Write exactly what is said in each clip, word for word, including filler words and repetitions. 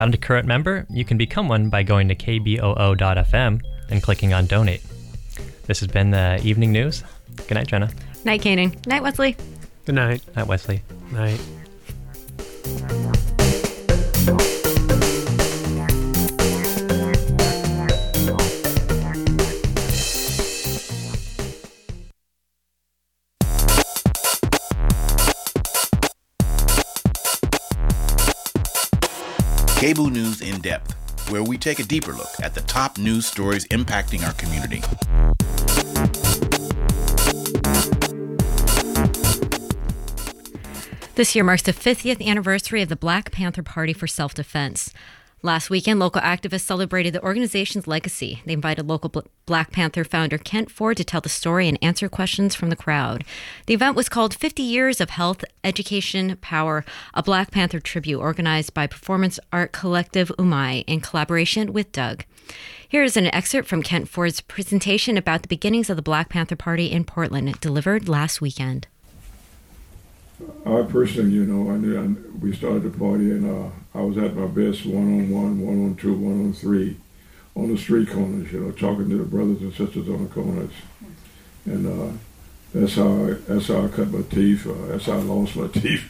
Not a current member? You can become one by going to k b o o dot f m and clicking on donate. This has been the Evening News. Good night, Jenna. Night, Kanan. Night, Wesley. Good night. Night, Wesley. Night. Cable News in Depth, where we take a deeper look at the top news stories impacting our community. This year marks the fiftieth anniversary of the Black Panther Party for Self-Defense. Last weekend, local activists celebrated the organization's legacy. They invited local B- Black Panther founder Kent Ford to tell the story and answer questions from the crowd. The event was called fifty Years of Health, Education, Power, a Black Panther tribute, organized by performance art collective Umai in collaboration with Doug. Here is an excerpt from Kent Ford's presentation about the beginnings of the Black Panther Party in Portland, delivered last weekend. I personally, you know, I knew I, we started the party, and uh, I was at my best one-on-one, one-on-two, one-on-three, on the street corners, you know, talking to the brothers and sisters on the corners. And uh, that's how I, that's how I cut my teeth. Uh, that's how I lost my teeth.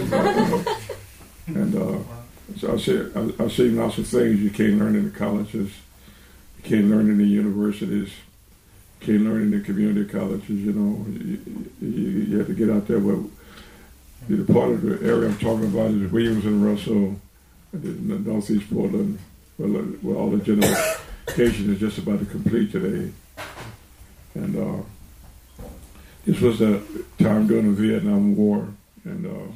and uh, so I see, I, I see lots of things you can't learn in the colleges, you can't learn in the universities, you can't learn in the community colleges. You know, you, you, you have to get out there where. The part of the area I'm talking about is Williams and Russell, and Northeast Portland, where, where all the gentrification is just about to complete today. And uh, this was the time during the Vietnam War, and uh,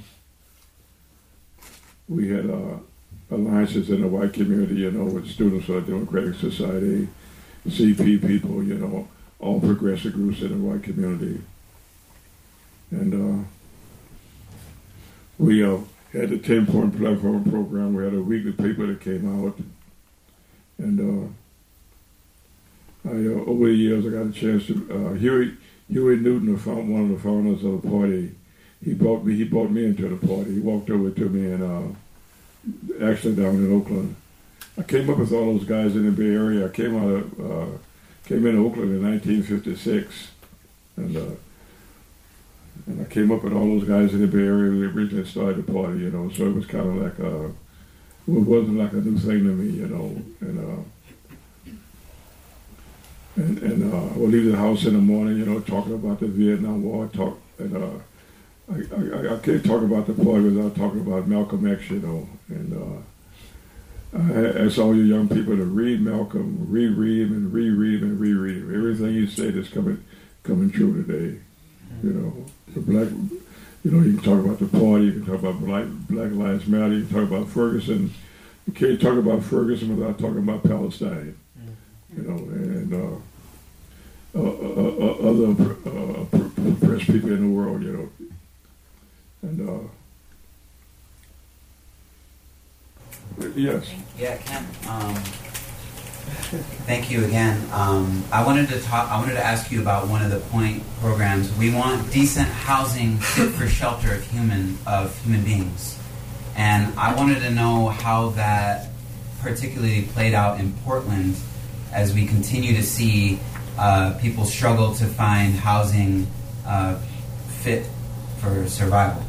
we had uh, alliances in the white community, you know, with students of the Democratic Society, C P people, you know, all progressive groups in the white community. And uh, We uh, had the ten-point platform program. We had a weekly paper that came out. And uh, I, uh, over the years, I got a chance to, uh, Huey, Huey Newton, the found, one of the founders of the party, he brought me, he brought me into the party. He walked over to me and uh, actually down in Oakland. I came up with all those guys in the Bay Area. I came out of, uh, came into Oakland in nineteen fifty-six. And uh, And I came up with all those guys in the Bay Area who originally started the party, you know, so it was kind of like a, it wasn't like a new thing to me, you know, and uh, and, and uh, I would leave the house in the morning, you know, talking about the Vietnam War, talk, and uh, I, I, I can't talk about the party without talking about Malcolm X, you know, and uh, I ask all you young people to read Malcolm, reread him and reread him and reread him. Everything he said is coming, coming true today, you know. The black, you know, you can talk about the party, you can talk about Black, Black Lives Matter, you can talk about Ferguson. You can't talk about Ferguson without talking about Palestine, you know, and uh, uh, uh, uh, other uh, oppressed people in the world, you know. And, uh, yes. Yeah, Ken, um, thank you again. Um, I wanted to talk. I wanted to ask you about one of the point programs. We want decent housing fit for shelter of human of human beings, and I wanted to know how that particularly played out in Portland, as we continue to see uh, people struggle to find housing uh, fit for survival.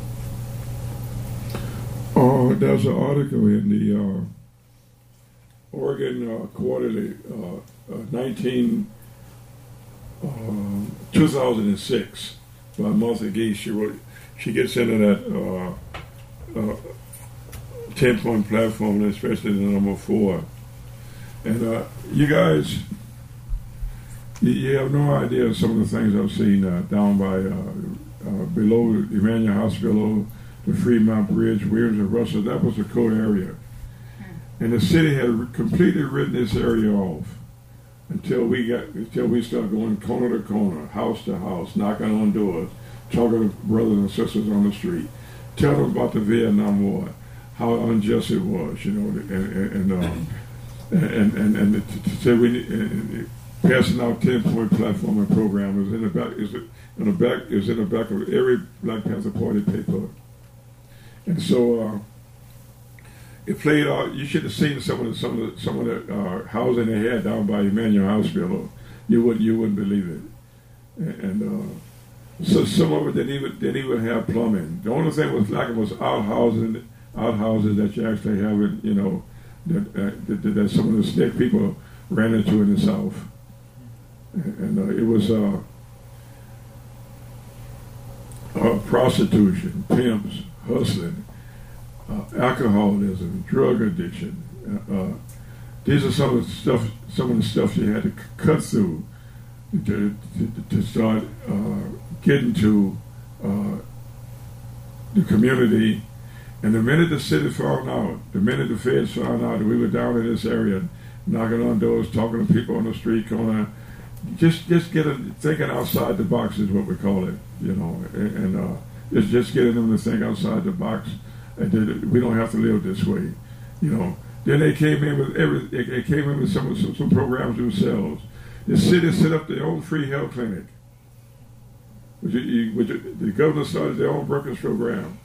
Oh, there's an article in the. Uh Oregon uh, Quarterly, uh, uh, nineteen, uh, two thousand six, by Martha Gee. She wrote, she gets into that uh, uh, ten-point platform, especially the number four. And uh, you guys, you, you have no idea of some of the things I've seen uh, down by, uh, uh, below Emmanuel Hospital, the Fremont Bridge, Williams and Russell. That was a code area. And the city had completely written this area off until we got until we started going corner to corner, house to house, knocking on doors, talking to brothers and sisters on the street, telling them about the Vietnam War, how unjust it was, you know, and and and um, and, and, and to, to say we and passing out ten point platform and program is in the back is in the back is in the back of every Black Panther Party paper, and so. Uh, it played out. You should have seen some of the some of the, some of the uh, housing they had down by Emmanuel Hospital. You wouldn't you wouldn't believe it. And, and uh, so some of it didn't even didn't even have plumbing. The only thing was lacking was outhouses, outhouses that you actually have in, you know, that, uh, that, that some of the snake people ran into in the South. And, and uh, it was uh, uh, prostitution, pimps, hustling, uh, alcoholism, drug addiction. Uh, uh, these are some of the stuff, some of the stuff you had to c- cut through to, to, to start uh, getting to uh, the community. And the minute the city found out, the minute the feds found out that we were down in this area, knocking on doors, talking to people on the street corner, just just getting thinking outside the box is what we call it, you know, and, and uh, it's just getting them to think outside the box, and that we don't have to live this way, you know. Then they came in with every, they, they came in with some, some some programs themselves. The city set up their own free health clinic, which, you, which the governor started their own breakfast program.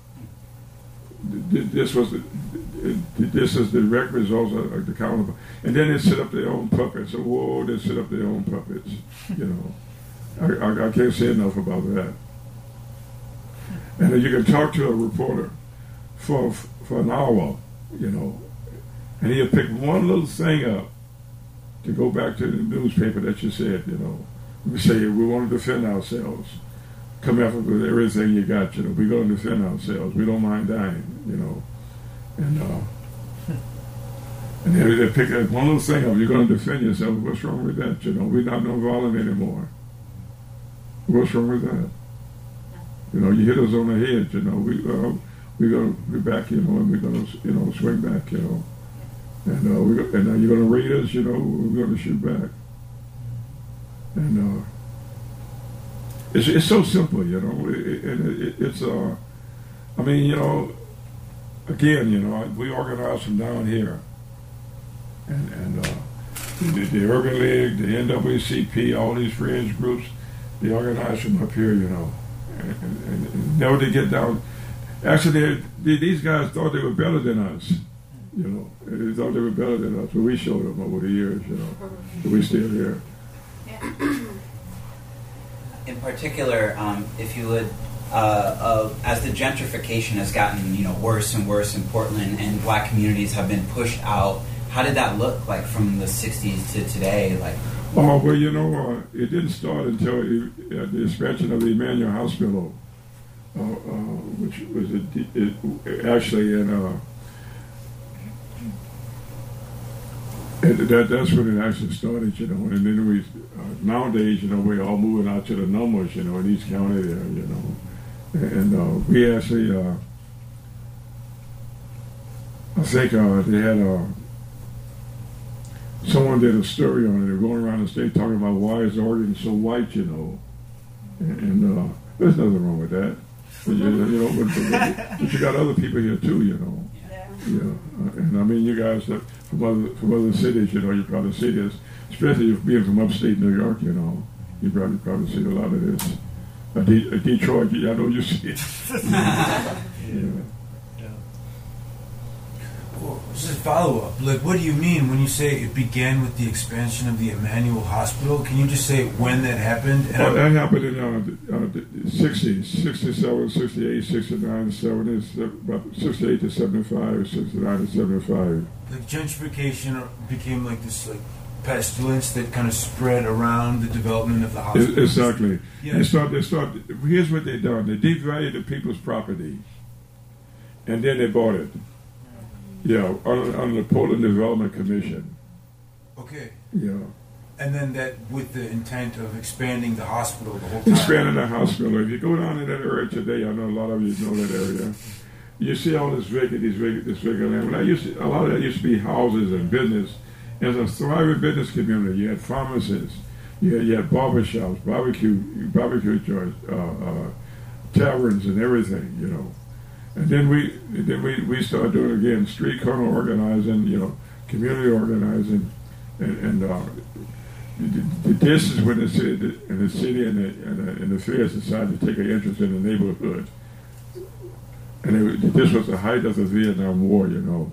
This was the, this is the direct results of the accountable, and then they set up their own puppets. So whoa, they set up their own puppets. You know, I, I, I can't say enough about that. And then you can talk to a reporter for for an hour, you know, and he'll pick one little thing up to go back to the newspaper that you said. You know, we say we want to defend ourselves. Come after with everything you got, you know. We're going to defend ourselves. We don't mind dying, you know. And uh, and then they pick up one little thing up. You're going to defend yourself. What's wrong with that? You know, we're not non-violent anymore. What's wrong with that? You know, you hit us on the head. You know, we uh, we're going to be back. You know, and we're going to you know swing back. You know, and uh, we and uh, you're going to raid us. You know, we're going to shoot back. And. Uh, It's, it's so simple, you know, it, it, it, it's, uh, I mean, you know, again, you know, we organize from down here, and, and uh, the, the Urban League, the N double A C P, all these fringe groups, they organize from up here, you know, and, and, and never they get down. Actually, they, they, these guys thought they were better than us, you know, they thought they were better than us, but we showed them over the years, you know, but we still here. Yeah. In particular, um, if you would, uh, uh, as the gentrification has gotten, you know, worse and worse in Portland, and black communities have been pushed out, how did that look like from the sixties to today? Like, oh well, you know, uh, it didn't start until uh, the expansion of the Emmanuel Hospital, uh, uh, which was a, it, actually in. Uh, And that, that's when it actually started, you know, and then we, uh, nowadays, you know, we're all moving out to the numbers, you know, in each county there, you know, and uh, we actually, uh, I think uh, they had, uh, someone did a story on it, they were going around the state talking about why is Oregon so white, you know, and, and uh, there's nothing wrong with that, but, you, you know, but, but, but you got other people here too, you know. Yeah, and I mean, you guys that from other from other cities, you know, you probably see this, especially if being from upstate New York, you know, you probably probably see a lot of this. Uh, De- uh, Detroit, I know you see it. Yeah. Well, just a follow-up. Like, what do you mean when you say it began with the expansion of the Emmanuel Hospital? Can you just say when that happened? And Oh, that happened in uh, the, uh, the sixties, sixty-seven, sixty-eight, sixty-nine, seventy, about sixty-eight to seventy-five, sixty-nine to seventy-five. Like gentrification became like this like pestilence that kind of spread around the development of the hospital. Exactly. Yeah. They start. They start. Here's what they done. They devalued the people's property, and then they bought it. Yeah, on, on the Portland Development Commission. Okay. Yeah. And then that with the intent of expanding the hospital the whole time. Expanding the hospital. If you go down in that area today, I know a lot of you know that area. You see all this vacant, these vacant, this vacant land. When I used to, a lot of that used to be houses and business. There's a thriving business community. You had pharmacies. You had, you had barbershops, barbecue, barbecue joints, uh, uh, taverns, and everything. You know. And then we then we, we started doing again street corner organizing, you know, community organizing, and, and uh, this is when the city and the city and the and the, and the feds decided to take an interest in the neighborhood. and it, this was the height of the Vietnam War, you know.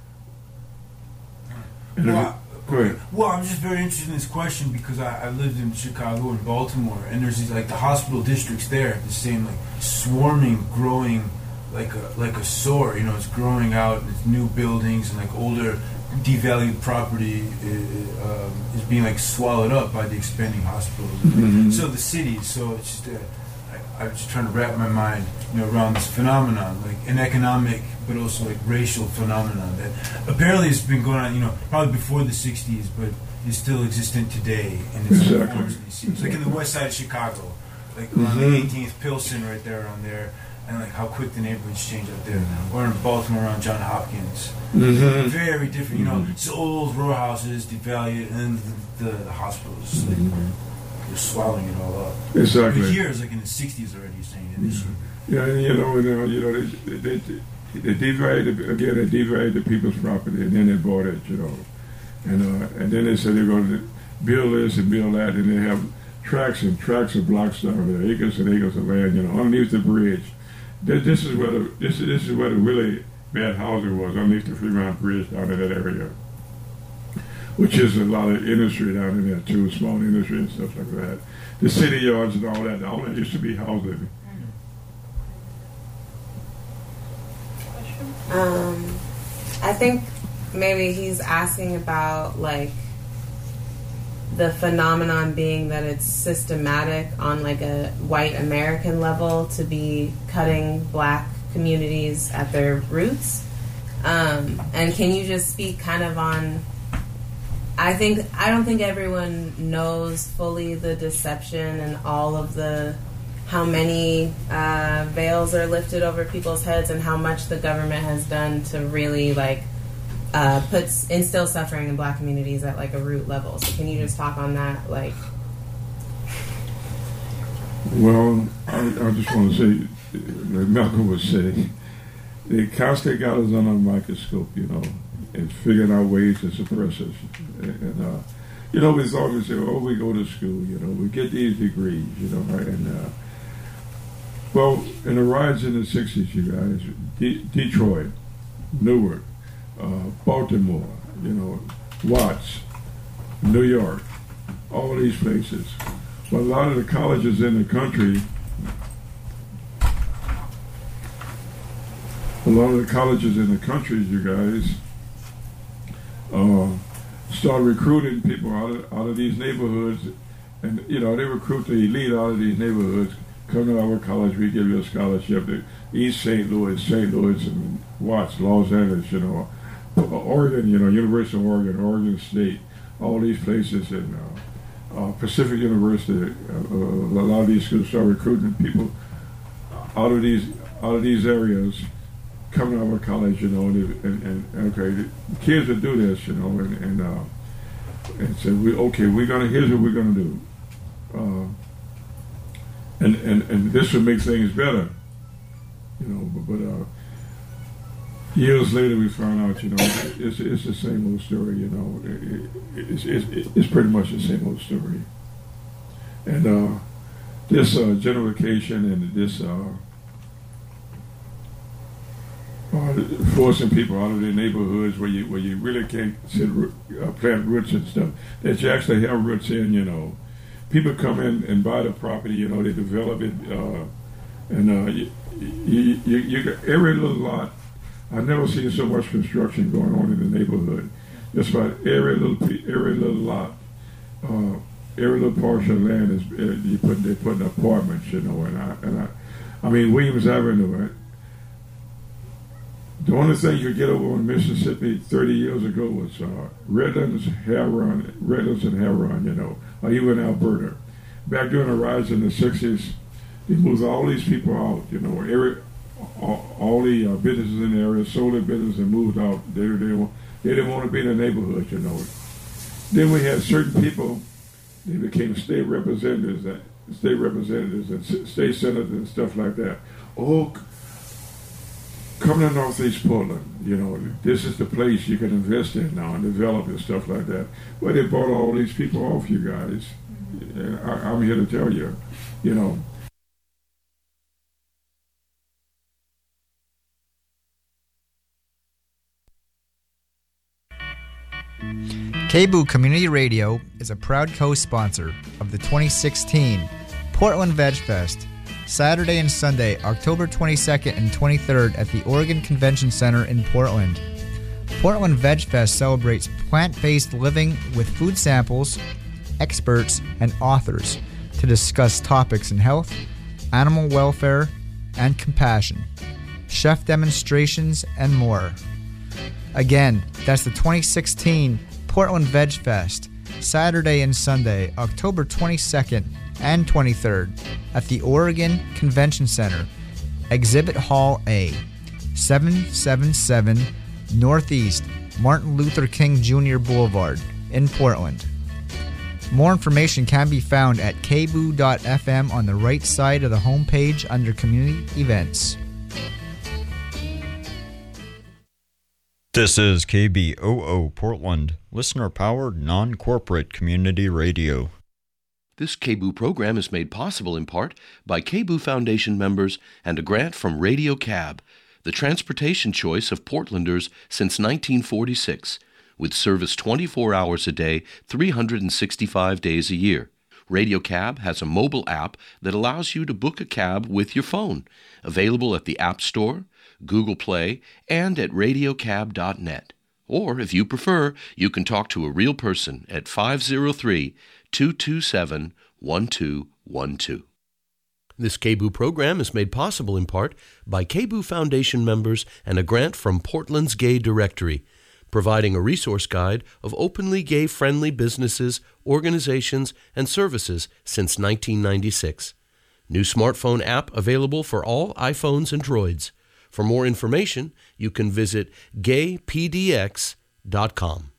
And Well, it, go ahead. Well, I'm just very interested in this question because I, I lived in Chicago and Baltimore, and there's these like the hospital districts there, the same like swarming, growing like a like a sore. You know, it's growing out. It's new buildings and like older, devalued property uh, um, is being like swallowed up by the expanding hospitals. Mm-hmm. So the cities. So it's just. Uh, I, I'm just trying to wrap my mind, you know, around this phenomenon, like an economic, but also like racial phenomenon that apparently has been going on, you know, probably before the sixties, but is still existent today in its Exactly. forms in these cities. Like in the west side of Chicago, like Mm-hmm. around the eighteenth, Pilsen right there around there, and like how quick the neighborhoods change out there. Or in Baltimore around John Hopkins. Mm-hmm. Very different, you know, Mhm. it's old row houses, devalued, and the, the, the hospitals, like, Mhm. they're swallowing it all up. Exactly. But here it's like in the sixties already, you're saying, an issue. Yeah, and you know, you know, you know, they, they, they, they devalued the, again. They devalued the people's property, and then they bought it, you know, and uh, and then they said they're going to build this and build that, and they have tracts and tracts of blocks down there, acres and acres of land, you know, underneath the bridge. This, this is where the this is this is where the really bad housing was, underneath the Fremont Bridge down in that area, which is a lot of industry down in there too, small industry and stuff like that. The city yards and all that, all that used to be housing. Um, I think maybe he's asking about like the phenomenon being that it's systematic on like a white American level to be cutting black communities at their roots. Um, and can you just speak kind of on, I think, I don't think everyone knows fully the deception and all of the, how many uh, veils are lifted over people's heads and how much the government has done to really like uh, put, instill suffering in black communities at like a root level. So can you just talk on that? Like, Well, I, I just want to say, like Malcolm was saying, they constantly got us under a microscope, you know, and figuring out ways to suppress us. And, uh, you know, we always say, oh, we go to school, you know, we get these degrees, you know, right? And, uh, well, in the riots in the sixties, you guys, D- Detroit, Newark, uh, Baltimore, you know, Watts, New York, all these places. But a lot of the colleges in the country, a lot of the colleges in the country, you guys, uh, start recruiting people out of, out of these neighborhoods. And, you know, they recruit the elite out of these neighborhoods. Come to our college, we give you a scholarship to East Saint Louis, Saint Louis, and Watts, Los Angeles, you know, Oregon, you know, University of Oregon, Oregon State, all these places, and uh, uh, Pacific University. Uh, uh, a lot of these schools start recruiting people out of these out of these areas, coming out of our college, you know, and, and, and okay, the kids will do this, you know, and and, uh, and say, we okay, we're gonna here's what we're gonna do. Uh, And, and, and this would make things better, you know. But, but uh, years later, we found out, you know, it's it's the same old story, you know. It, it, it's, it's it's pretty much the same old story. And uh, this uh, gentrification and this uh, uh, forcing people out of their neighborhoods where you where you really can't sit, uh, plant roots and stuff that you actually have roots in, you know. People come in and buy the property, you know, they develop it, uh, and uh, you, you, you, you got every little lot. I've never seen so much construction going on in the neighborhood. Just about every little every little lot, uh, every little portion of land is uh, you put they put in apartments, you know, and I and I, I mean Williams Avenue. Right? The only thing you could get over in Mississippi thirty years ago was uh, Redlands, Heron, Redlands and Heron, you know, or even Alberta. Back during the rise in the sixties, they moved all these people out, you know, every, all, all the uh, businesses in the area sold their business and moved out. They, they, they didn't want to be in the neighborhood, you know. Then we had certain people, they became state representatives, uh, state representatives and state senators and stuff like that. Oh, come to Northeast Portland, you know, this is the place you can invest in now and develop and stuff like that. Well, they bought all these people off you guys. And I, I'm here to tell you, you know. K B O O Community Radio is a proud co-sponsor of the twenty sixteen Portland Veg Fest, Saturday and Sunday, October twenty-second and twenty-third at the Oregon Convention Center in Portland. Portland Veg Fest celebrates plant-based living with food samples, experts, and authors to discuss topics in health, animal welfare, and compassion, chef demonstrations, and more. Again, that's the twenty sixteen Portland Veg Fest, Saturday and Sunday, October twenty-second and twenty-third at the Oregon Convention Center, Exhibit Hall A, seven seventy-seven Northeast Martin Luther King Junior Boulevard in Portland. More information can be found at k b o o dot f m on the right side of the homepage under Community Events. This is K B O O Portland, listener-powered, non-corporate community radio. This K B O O program is made possible in part by K B O O Foundation members and a grant from Radio Cab, the transportation choice of Portlanders since nineteen forty-six, with service twenty-four hours a day, three hundred sixty-five days a year. Radio Cab has a mobile app that allows you to book a cab with your phone, available at the App Store, Google Play, and at radio cab dot net. Or, if you prefer, you can talk to a real person at five oh three, two two seven, one two one two. This K B O O program is made possible in part by K B O O Foundation members and a grant from Portland's Gay Directory, providing a resource guide of openly gay-friendly businesses, organizations, and services since nineteen ninety-six. New smartphone app available for all iPhones and Droids. For more information, you can visit gay p d x dot com.